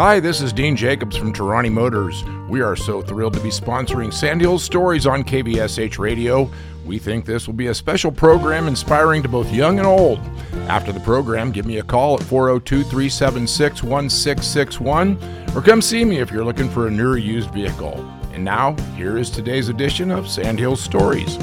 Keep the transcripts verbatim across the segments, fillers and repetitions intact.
Hi, this is Dean Jacobs from Tarani Motors. We are so thrilled to be sponsoring Sand Hills Stories on K V S H Radio. We think this will be a special program inspiring to both young and old. After the program, give me a call at four oh two, three seven six, one six six one or come see me if you're looking for a new or used vehicle. And now, here is today's edition of Sand Hills Stories.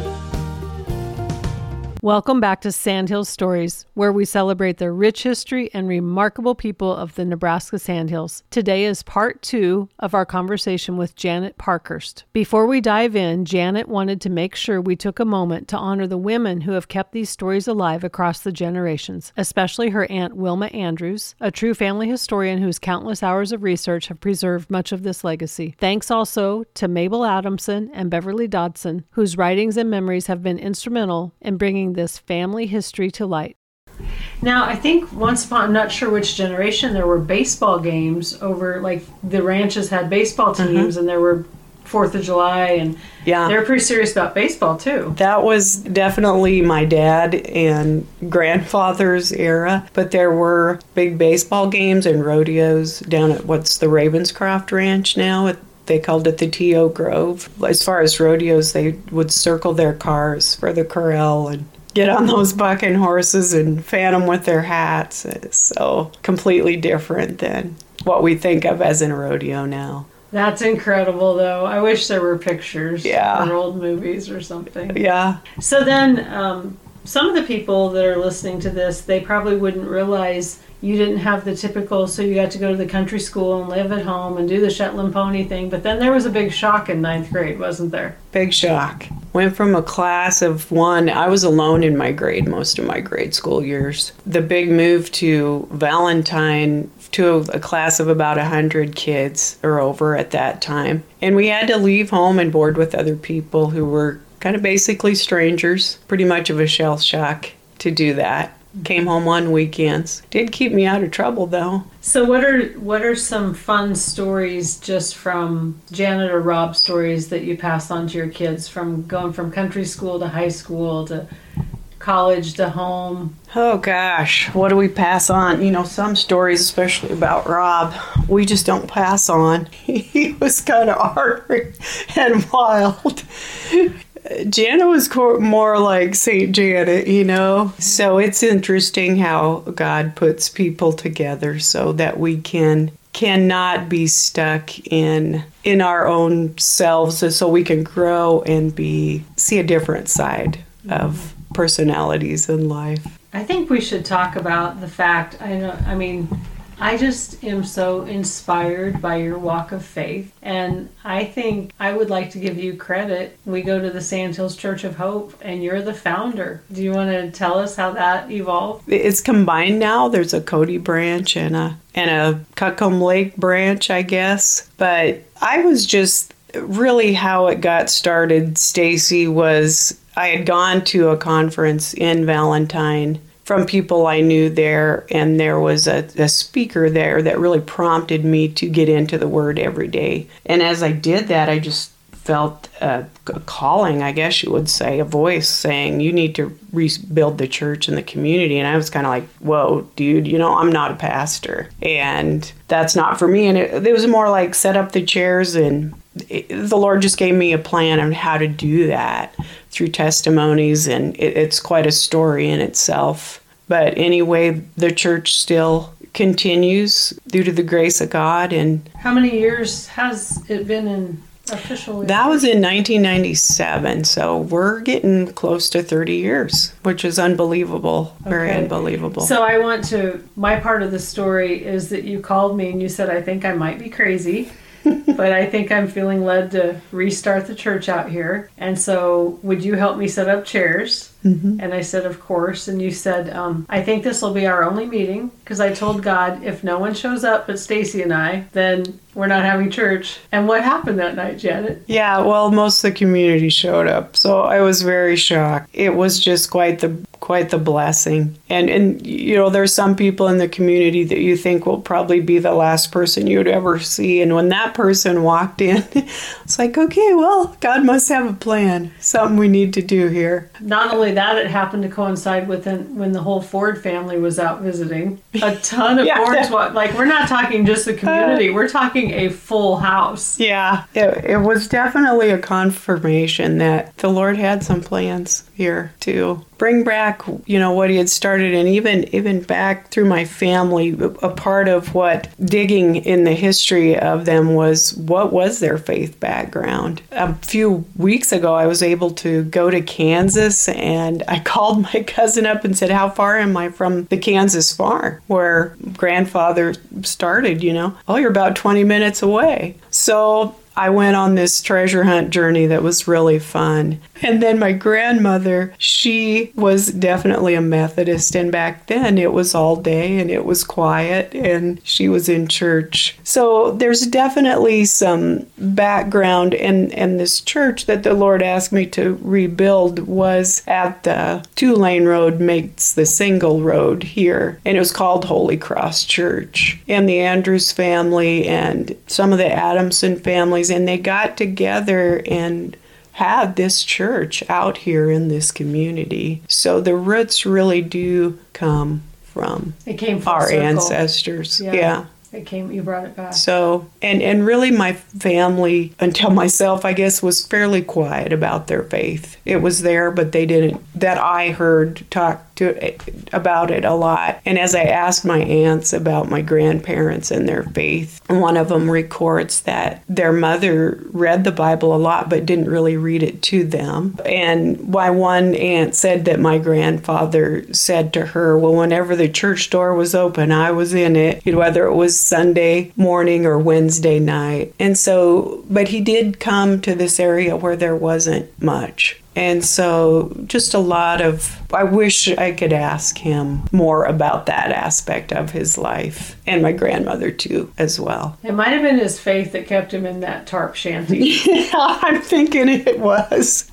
Welcome back to Sand Hills Stories, where we celebrate the rich history and remarkable people of the Nebraska Sandhills. Today is part two of our conversation with Janet Parkhurst. Before we dive in, Janet wanted to make sure we took a moment to honor the women who have kept these stories alive across the generations, especially her Aunt Wilma Andrews, a true family historian whose countless hours of research have preserved much of this legacy. Thanks also to Mabel Adamson and Beverly Dodson, whose writings and memories have been instrumental in bringing this family history to light. Now, I think once upon, I'm not sure which generation, there were baseball games over, like the ranches had baseball teams, mm-hmm. and there were fourth of July, and yeah. they were pretty serious about baseball too. That was definitely my dad and grandfather's era, but there were big baseball games and rodeos down at what's the Ravenscroft Ranch now. At, they called it the T O Grove. As far as rodeos, they would circle their cars for the corral and get on those bucking horses and fan them with their hats. It's so completely different than what we think of as a rodeo now. That's incredible, though. I wish there were pictures yeah. or old movies or something. Yeah. So then um, some of the people that are listening to this, they probably wouldn't realize you didn't have the typical, so you got to go to the country school and live at home and do the Shetland pony thing. But then there was a big shock in ninth grade, wasn't there? Big shock. Went from a class of one, I was alone in my grade most of my grade school years. The big move to Valentine, to a class of about one hundred kids or over at that time. And we had to leave home and board with other people who were kind of basically strangers. Pretty much of a shell shock to do that. Came home on weekends. Did keep me out of trouble, though. So what are what are some fun stories just from Janet or Rob stories that you pass on to your kids, from going from country school to high school to college to home? Oh, gosh. What do we pass on? You know, some stories, especially about Rob, we just don't pass on. He was kind of ornery and wild. Janet was more like Saint Janet, you know. So it's interesting how God puts people together so that we can cannot be stuck in in our own selves, so we can grow and be see a different side of personalities in life. I think we should talk about the fact, I know, I mean, I just am so inspired by your walk of faith, and I think I would like to give you credit. We go to the Sand Hills Church of Hope, and you're the founder. Do you want to tell us how that evolved? It's combined now. There's a Cody branch and a and a Cuckomb Lake branch, I guess. But I was just really how it got started, Stacy, was I had gone to a conference in Valentine from people I knew there, and there was a, a speaker there that really prompted me to get into the Word every day. And as I did that, I just felt a, a calling, I guess you would say, a voice saying, you need to rebuild the church and the community. And I was kind of like, whoa, dude, you know, I'm not a pastor, and that's not for me. And it, it was more like set up the chairs, and it, the Lord just gave me a plan on how to do that through testimonies, and it, it's quite a story in itself. But anyway, the church still continues due to the grace of God. And how many years has it been in officially? That was in nineteen ninety-seven, so we're getting close to thirty years, which is unbelievable, very okay. unbelievable. So I want to, my part of the story is that you called me and you said, I think I might be crazy. But I think I'm feeling led to restart the church out here. And so would you help me set up chairs? Mm-hmm. And I said, of course. And you said, um, I think this will be our only meeting, because I told God, if no one shows up but Stacy and I, then we're not having church. And what happened that night, Janet? Yeah, well, most of the community showed up, so I was very shocked. It was just quite the quite the blessing. And, and you know, there's some people in the community that you think will probably be the last person you'd ever see. And when that person walked in, it's like, okay, well, God must have a plan, something we need to do here. Not only actually, that it happened to coincide with an, when the whole Ford family was out visiting. A ton of Yeah. Fords. What, like, we're not talking just the community. We're talking a full house. Yeah, it, it was definitely a confirmation that the Lord had some plans here to bring back, you know, what he had started, and even even back through my family. A part of what digging in the history of them was, what was their faith background. A few weeks ago, I was able to go to Kansas, and I called my cousin up and said, how far am I from the Kansas farm where grandfather started, you know? Oh, you're about twenty minutes away. So I went on this treasure hunt journey that was really fun. And then my grandmother, she was definitely a Methodist. And back then it was all day and it was quiet and she was in church. So there's definitely some background. And, and this church that the Lord asked me to rebuild was at the two-lane road makes the single road here. And it was called Holy Cross Church. And the Andrews family and some of the Adamson families, and they got together and had this church out here in this community. So the roots really do come from It came full our circle. ancestors. Yeah. yeah. It came, you brought it back. So, and, and really my family, until myself, I guess, was fairly quiet about their faith. It was there, but they didn't, that I heard talk to about it a lot. And as I asked my aunts about my grandparents and their faith, one of them records that their mother read the Bible a lot, but didn't really read it to them. And why one aunt said that my grandfather said to her, well, whenever the church door was open, I was in it, whether it was Sunday morning or Wednesday night. And so, but he did come to this area where there wasn't much. And so just a lot of, I wish I could ask him more about that aspect of his life, and my grandmother too, as well. It might have been his faith that kept him in that tarp shanty. Yeah, I'm thinking it was.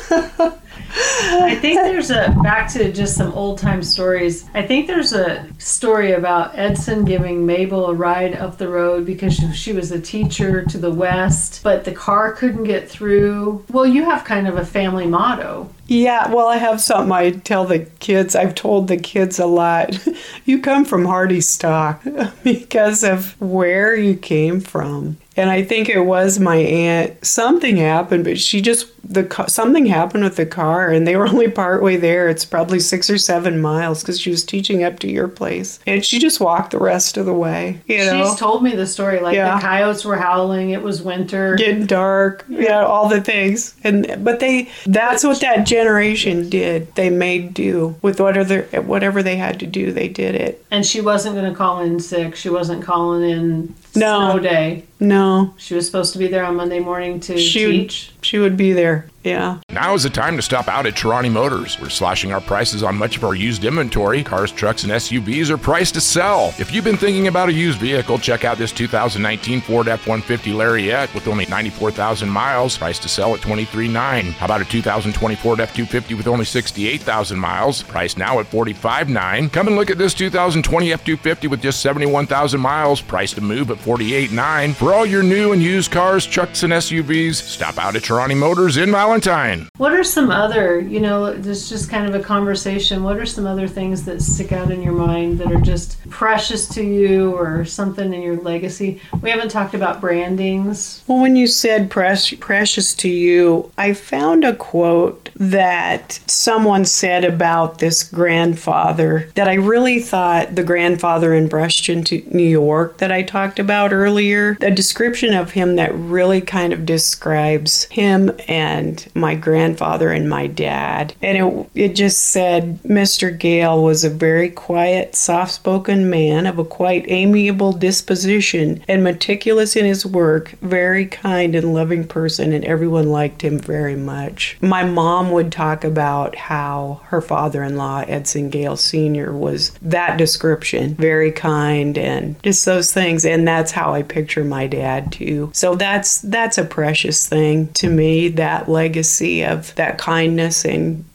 I think there's a, back to just some old time stories, I think there's a story about Edson giving Mabel a ride up the road because she, she was a teacher to the west, but the car couldn't get through. Well, you have kind of a family motto. Yeah, well, I have something I tell the kids. I've told the kids a lot. You come from Hardy stock because of where you came from. And I think it was my aunt. Something happened, but she just, the something happened with the car, and they were only partway there. It's probably six or seven miles because she was teaching up to your place. And she just walked the rest of the way, you know. She's told me the story, like Yeah. the coyotes were howling, it was winter. Getting dark, yeah, all the things. And but they, that's what that generation did. They made do with whatever, whatever they had to do, they did it. And she wasn't going to call in sick. She wasn't calling in No. snow day. No, She was supposed to be there on Monday morning to she would, teach. she would be there. Yeah. Now is the time to stop out at Trani Motors. We're slashing our prices on much of our used inventory. Cars, trucks, and S U Vs are priced to sell. If you've been thinking about a used vehicle, check out this two thousand nineteen Ford F one fifty Lariat with only ninety-four thousand miles, priced to sell at twenty-three thousand nine hundred dollars. How about a two thousand twenty Ford F two fifty with only sixty-eight thousand miles, priced now at forty-five thousand nine hundred dollars. Come and look at this two thousand twenty F two fifty with just seventy-one thousand miles, priced to move at forty-eight thousand nine hundred dollars. For all your new and used cars, trucks, and S U Vs, stop out at Trani Motors in Valentine. What are some other, you know, there's just kind of a conversation. What are some other things that stick out in your mind that are just precious to you or something in your legacy? We haven't talked about brandings. Well, when you said press, precious to you, I found a quote that someone said about this grandfather that I really thought, the grandfather in Brushton, New York, that I talked about earlier, a description of him that really kind of describes him and my grandfather and my dad. And it, it just said, Mister Gale was a very quiet, soft-spoken man of a quite amiable disposition and meticulous in his work, very kind and loving person, and everyone liked him very much. My mom would talk about how her father-in-law, Edson Gale Senior, was that description, very kind and just those things. And that's how I picture my dad too. So that's that's a precious thing to me, that legacy of that kindness and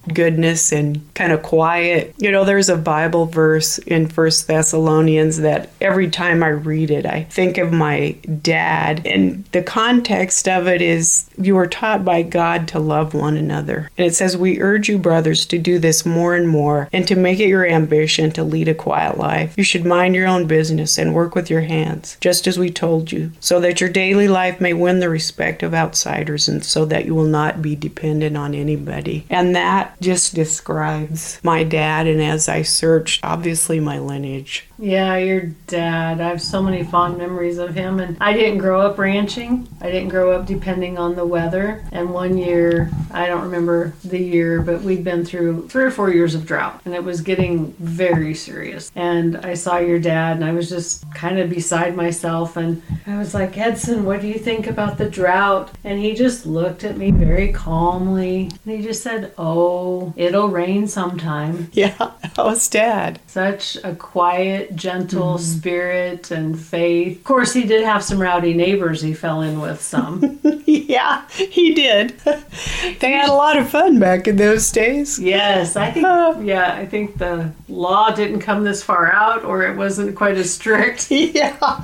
goodness and kind of quiet. You know, there's a Bible verse in First Thessalonians that every time I read it, I think of my dad. And the context of it is, you were taught by God to love one another. And it says, we urge you, brothers, to do this more and more, and to make it your ambition to lead a quiet life. You should mind your own business and work with your hands, just as we told you, so that your daily life may win the respect of outsiders, and so that you will not be dependent on anybody. And that just describes my dad, and as I searched, obviously my lineage. Yeah, your dad. I have so many fond memories of him. And I didn't grow up ranching. I didn't grow up depending on the weather. And one year, I don't remember the year, but we'd been through three or four years of drought. And it was getting very serious. And I saw your dad, and I was just kind of beside myself. And I was like, Edson, what do you think about the drought? And he just looked at me very calmly. And he just said, oh, it'll rain sometime. Yeah, that was Dad. Such a quiet, gentle mm-hmm. spirit and faith. Of course, he did have some rowdy neighbors he fell in with some. Yeah, he did. They had a lot of fun back in those days. Yes, I think, uh, yeah, I think the law didn't come this far out, or it wasn't quite as strict. Yeah.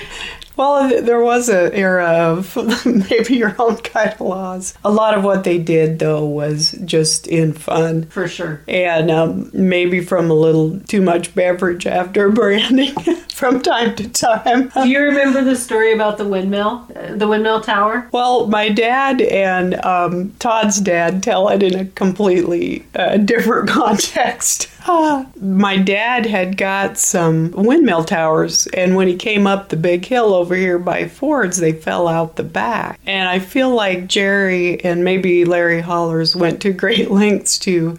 Well, there was an era of maybe your own kind of laws. A lot of what they did, though, was just in fun. For sure. And um, maybe from a little too much beverage after branding from time to time. Do you remember the story about the windmill, uh, the windmill tower? Well, my dad and um, Todd's dad tell it in a completely uh, different context. Uh, my dad had got some windmill towers, and when he came up the big hill over here by Ford's, they fell out the back. And I feel like Jerry and maybe Larry Hollers went to great lengths to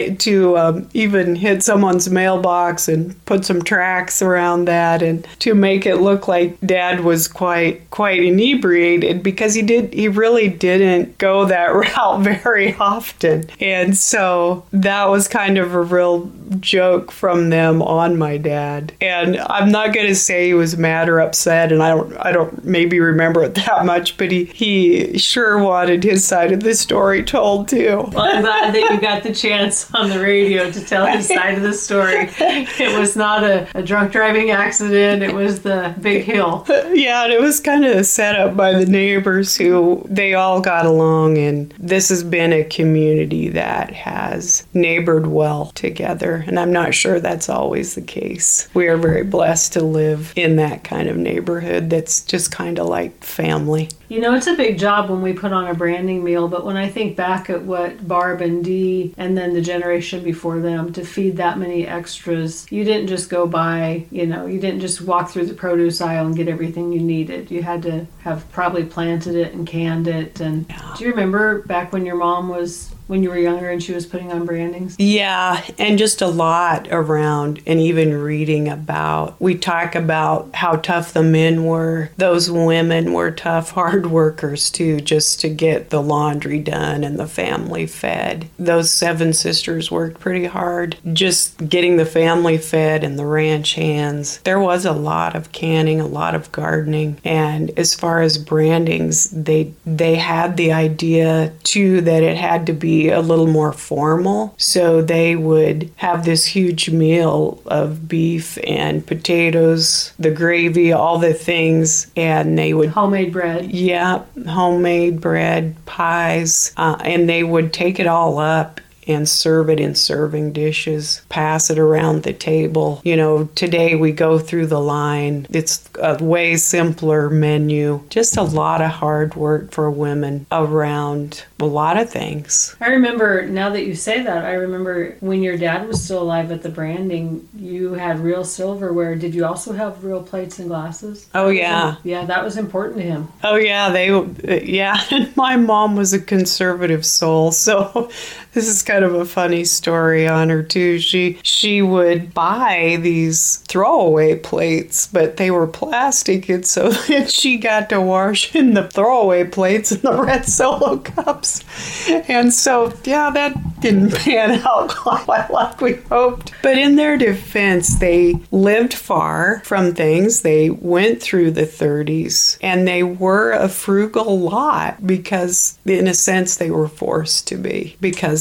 to um, even hit someone's mailbox and put some tracks around that, and to make it look like Dad was quite quite inebriated, because he did he really didn't go that route very often. And so that was kind of a real joke from them on my dad. And I'm not going to say he was mad or upset, and I don't I don't maybe remember it that much, but he, he sure wanted his side of the story told too. Well, I'm glad that you got the chance on the radio to tell his side of the story. It was not a, a drunk driving accident, it was the big hill. Yeah, and it was kind of set up by the neighbors who, they all got along, and this has been a community that has neighbored well together. And I'm not sure that's always the case. We are very blessed to live in that kind of neighborhood that's just kind of like family. You know, it's a big job when we put on a branding meal, but when I think back at what Barb and Dee and then the generation before them, to feed that many extras, you didn't just go by, you know, you didn't just walk through the produce aisle and get everything you needed. You had to have probably planted it and canned it. And yeah. Do you remember back when your mom was, when you were younger and she was putting on brandings? Yeah, and just a lot around, and even reading about, we talk about how tough the men were. Those women were tough, hard workers too, just to get the laundry done and the family fed. Those seven sisters worked pretty hard, just getting the family fed and the ranch hands. There was a lot of canning, a lot of gardening, and as far as brandings, they they had the idea too that it had to be a little more formal. So they would have this huge meal of beef and potatoes, the gravy, all the things, and they would... Homemade bread. Yeah, homemade bread, pies, uh, and they would take it all up and serve it in serving dishes, pass it around the table. You know, today we go through the line. It's a way simpler menu. Just a lot of hard work for women around a lot of things. I remember, now that you say that, I remember when your dad was still alive at the branding, you had real silverware. Did you also have real plates and glasses? Oh, yeah. Yeah, that was important to him. Oh, yeah. They, yeah. And my mom was a conservative soul, so this is kind of a funny story on her too. She she would buy these throwaway plates, but they were plastic, and so then she got to wash in the throwaway plates in the red Solo cups. And so, yeah, that didn't pan out quite like we hoped. But in their defense, they lived far from things. They went through the thirties, and they were a frugal lot because, in a sense, they were forced to be, because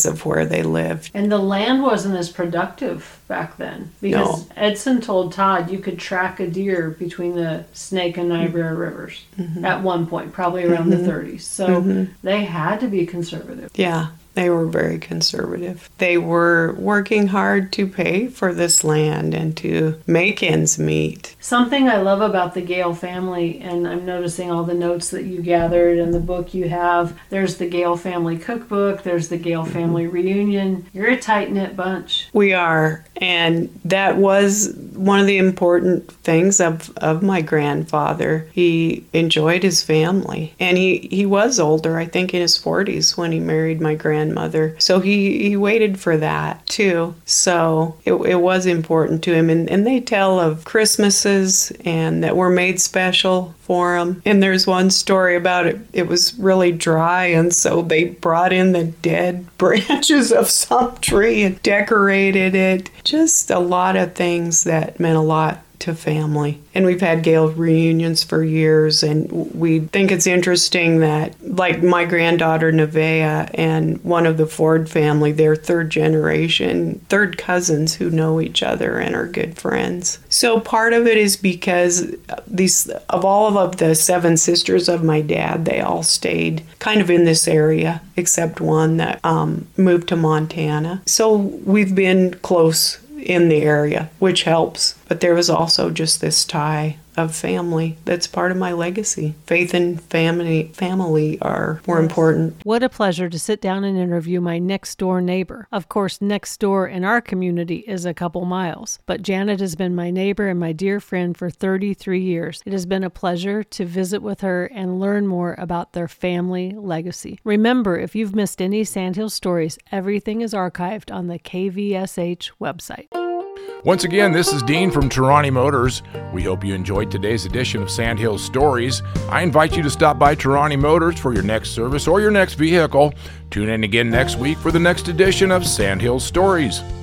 because of where they lived. And the land wasn't as productive back then, because No. Edson told Todd you could track a deer between the Snake and Niobrara rivers Mm-hmm. at one point, probably around Mm-hmm. the thirties. So Mm-hmm. they had to be conservative. Yeah, they were very conservative. They were working hard to pay for this land and to make ends meet. Something I love about the Gale family, and I'm noticing all the notes that you gathered and the book you have, there's the Gale family cookbook, there's the Gale family reunion. You're a tight-knit bunch. We are, and that was one of the important things of, of my grandfather. He enjoyed his family, and he, he was older, I think in his forties when he married my grandmother. So he, he waited for that too. So it, it was important to him, and, and they tell of Christmases and that were made special for him. And there's one story about it. It was really dry, and so they brought in the dead branches of some tree and decorated it. Just a lot of things that meant a lot to family. And we've had Gale reunions for years, and we think it's interesting that, like my granddaughter Nevaeh and one of the Ford family, they're third generation, third cousins who know each other and are good friends. So part of it is because these, of all of the seven sisters of my dad, they all stayed kind of in this area, except one that um, moved to Montana. So we've been close in the area, which helps. But there was also just this tie of family that's part of my legacy. Faith and family family are more important. What a pleasure to sit down and interview my next door neighbor. Of course, next door in our community is a couple miles, but Janet has been my neighbor and my dear friend for thirty-three years. It has been a pleasure to visit with her and learn more about their family legacy. Remember, if you've missed any Sandhills stories, everything is archived on the K V S H website. Once again, this is Dean from Tarani Motors. We hope you enjoyed today's edition of Sandhills Stories. I invite you to stop by Tarani Motors for your next service or your next vehicle. Tune in again next week for the next edition of Sandhills Stories.